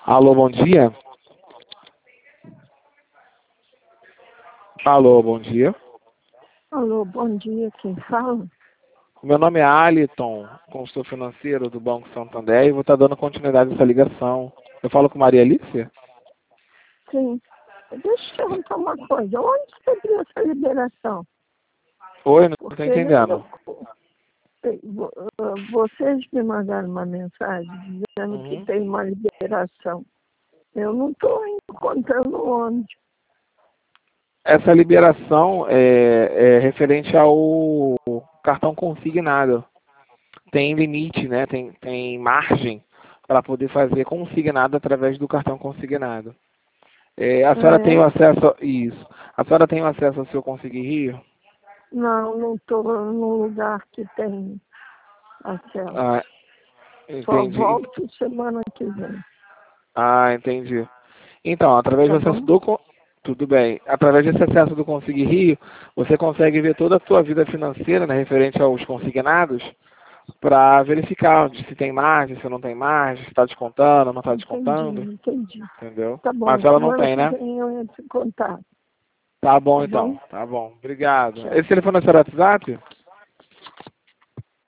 Alô, bom dia. Alô, bom dia. Alô, bom dia, quem fala? Meu nome é Aliton, consultor financeiro do Banco Santander, e vou estar dando continuidade a essa ligação. Eu falo com Maria Alicia? Sim. Deixa eu perguntar uma coisa. Onde você viu essa liberação? Oi, não estou Porque entendendo. vocês me mandaram uma mensagem dizendo que tem uma liberação. Eu não estou encontrando onde. Essa liberação é referente ao cartão consignado. Tem limite, né? Tem margem para poder fazer consignado através do cartão consignado. A Ah, senhora tem o é? acesso isso? A senhora tem o acesso ao seu Conseguir Rio? Não estou num lugar que tem acesso. Ah, Só entendi. volto semana que vem. Ah, entendi. Então, através Tá do acesso bom? Tudo bem. Através desse acesso do Conseguir Rio, você consegue ver toda a sua vida financeira, né, referente aos consignados, para verificar se tem margem, se não tem margem, se está descontando, não está descontando, Entendi. entendeu? Tá Mas bom, ela não semana tem, que né? vem eu entro em contato. Tá Tá bom, então. bom? Tá bom. Obrigado. Tchau. Esse telefone é o seu WhatsApp?